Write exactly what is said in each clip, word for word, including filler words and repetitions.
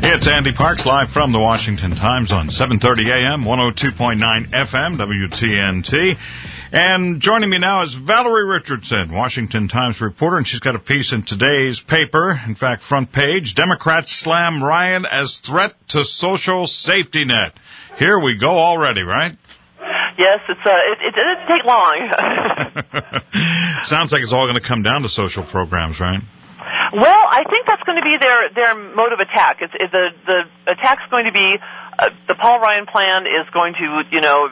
It's Andy Parks live from the Washington Times on seven thirty a m, one oh two point nine F M, W T N T. And joining me now is Valerie Richardson, Washington Times reporter, and she's got a piece in today's paper, in fact, front page, Democrats slam Ryan as threat to social safety net. Here we go already, right? Yes, it's uh, it, it didn't take long. Sounds like it's all going to come down to social programs, right? Well, I think that's going to be their their mode of attack. It's, it, the the attack's going to be uh, the Paul Ryan plan is going to you know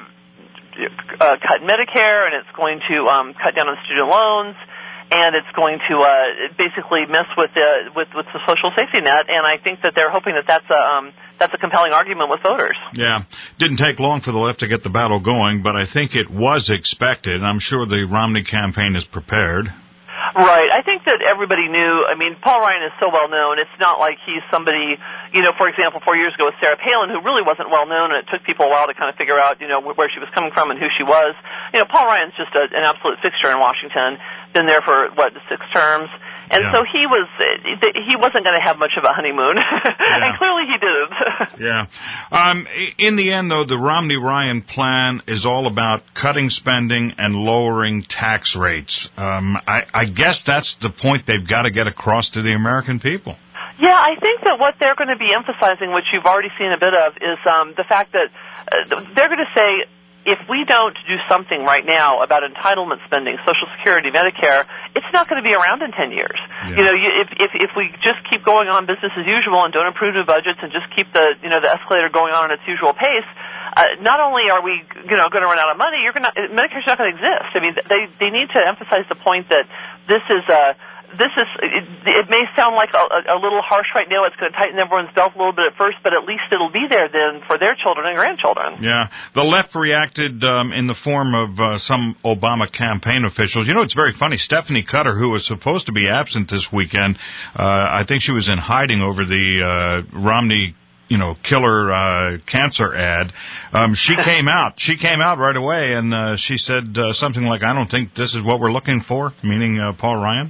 uh, cut Medicare, and it's going to um, cut down on student loans, and it's going to uh, basically mess with the with with the social safety net. And I think that they're hoping that that's a um, that's a compelling argument with voters. Yeah, didn't take long for the left to get the battle going, but I think it was expected. I'm sure the Romney campaign is prepared. Right. I think that everybody knew. I mean, Paul Ryan is so well known. It's not like he's somebody, you know, for example, four years ago with Sarah Palin, who really wasn't well known, and it took people a while to kind of figure out, you know, where she was coming from and who she was. You know, Paul Ryan's just a, an absolute fixture in Washington. Been there for, what, six terms? And yeah. so he was, he wasn't going to have much of a honeymoon. Yeah. And clearly he didn't. Yeah. Um, in the end, though, the Romney-Ryan plan is all about cutting spending and lowering tax rates. Um, I, I guess that's the point they've got to get across to the American people. Yeah, I think that what they're going to be emphasizing, which you've already seen a bit of, is um, the fact that uh, they're going to say, if we don't do something right now about entitlement spending, Social Security, Medicare, it's not going to be around in ten years. Yeah. You know, you, if, if if we just keep going on business as usual and don't improve the budgets and just keep the you know the escalator going on at its usual pace, uh, not only are we you know going to run out of money, you're going to Medicare's not going to exist. I mean, they they need to emphasize the point that this is a. This is, it, it may sound like a, a little harsh right now. It's going to tighten everyone's belt a little bit at first, but at least it'll be there then for their children and grandchildren. Yeah. The left reacted um, in the form of uh, some Obama campaign officials. You know, it's very funny. Stephanie Cutter, who was supposed to be absent this weekend, uh, I think she was in hiding over the uh, Romney you know, killer uh, cancer ad. Um, she came out. She came out right away, and uh, she said uh, something like, I don't think this is what we're looking for, meaning uh, Paul Ryan.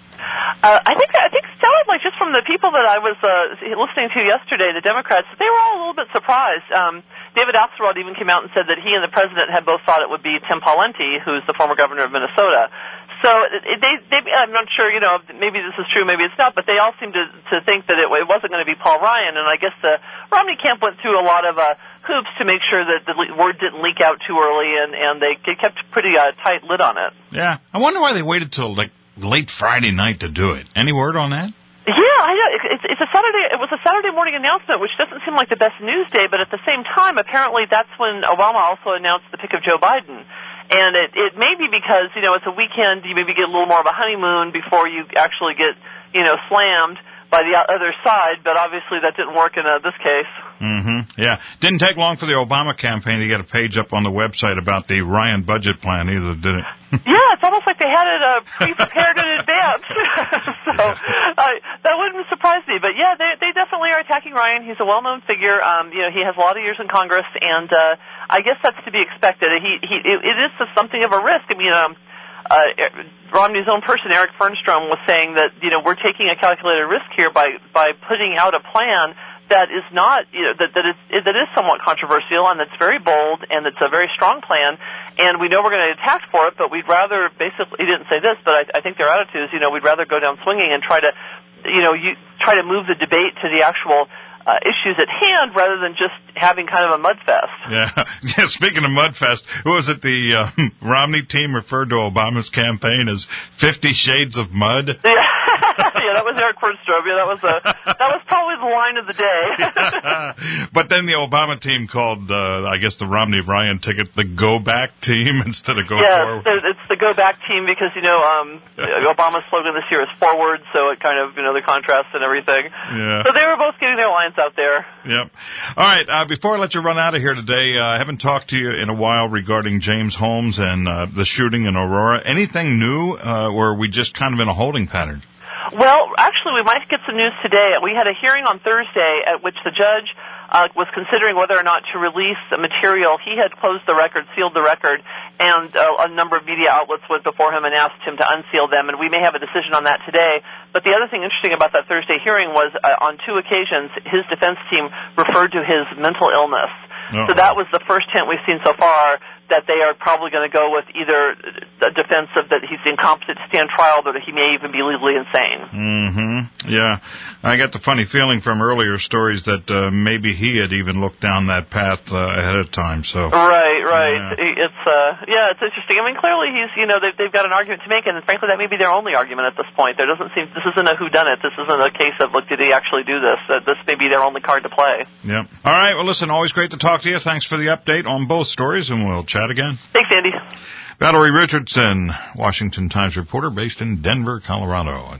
Uh, I think I think it sounded like just from the people that I was uh, listening to yesterday, the Democrats, they were all a little bit surprised. Um, David Axelrod even came out and said that he and the president had both thought it would be Tim Pawlenty, who's the former governor of Minnesota. So they, they, I'm not sure, you know, maybe this is true, maybe it's not, but they all seem to, to think that it, it wasn't going to be Paul Ryan. And I guess the Romney camp went through a lot of uh, hoops to make sure that the word didn't leak out too early, and, and they kept pretty uh, tight lid on it. Yeah, I wonder why they waited till like late Friday night to do it. Any word on that? Yeah, I know. It's, it's a Saturday. It was a Saturday morning announcement, which doesn't seem like the best news day, but at the same time, apparently that's when Obama also announced the pick of Joe Biden. And it, it may be because, you know, it's a weekend, you maybe get a little more of a honeymoon before you actually get, you know, slammed by the other side, but obviously that didn't work in uh, this case. Mm-hmm. Yeah. Didn't take long for the Obama campaign to get a page up on the website about the Ryan budget plan either, did it? Yeah, it's almost like they had it uh, pre-prepared in advance. so uh, that wouldn't surprise me. But, yeah, they, they definitely are attacking Ryan. He's a well-known figure. Um, you know, he has a lot of years in Congress, and uh, I guess that's to be expected. He, he, it, it is something of a risk. I mean, um, uh, Romney's own person, Eric Fernstrom, was saying that, you know, we're taking a calculated risk here by, by putting out a plan that is not, you know, that, that is, that is somewhat controversial, and that's very bold, and it's a very strong plan, and we know we're going to get attacked for it, but we'd rather, basically, he didn't say this, but I, I think their attitude is, you know, we'd rather go down swinging and try to, you know, you, try to move the debate to the actual Uh, issues at hand rather than just having kind of a mud fest. Yeah. Yeah. Speaking of mud fest, who was it? The um, Romney team referred to Obama's campaign as Fifty Shades of Mud. Yeah. Yeah, that was Eric Fernstrom. Yeah, that was a that was probably the line of the day. But then the Obama team called, uh, I guess, the Romney-Ryan ticket the Go Back team instead of Go yeah, Forward. Yeah, it's the Go Back team because, you know, um, Obama's slogan this year is forward, so it kind of, you know, the contrast and everything. Yeah. So they were both getting their lines out there. Yep. All right. Uh, before I let you run out of here today, uh, I haven't talked to you in a while regarding James Holmes and uh, the shooting in Aurora. Anything new, uh, or are we just kind of in a holding pattern? Well, actually, we might get some news today. We had a hearing on Thursday at which the judge uh, was considering whether or not to release the material. He had closed the record, sealed the record, and uh, a number of media outlets went before him and asked him to unseal them, and we may have a decision on that today. But the other thing interesting about that Thursday hearing was uh, on two occasions his defense team referred to his mental illness. Uh-oh. So that was the first hint we've seen so far that they are probably going to go with either a defense of that he's incompetent to stand trial, or that he may even be legally insane. Mm-hmm. Yeah. I got the funny feeling from earlier stories that uh, maybe he had even looked down that path uh, ahead of time. So Right, right. Yeah. It's, uh, yeah, it's interesting. I mean, clearly he's, you know, they've, they've got an argument to make, and frankly that may be their only argument at this point. There doesn't seem, this isn't a whodunit. This isn't a case of, look, did he actually do this? Uh, this may be their only card to play. Yep. All right. Well, listen, always great to talk to you. Thanks for the update on both stories, and we'll chat again. Thanks, Andy. Valerie Richardson, Washington Times reporter based in Denver, Colorado.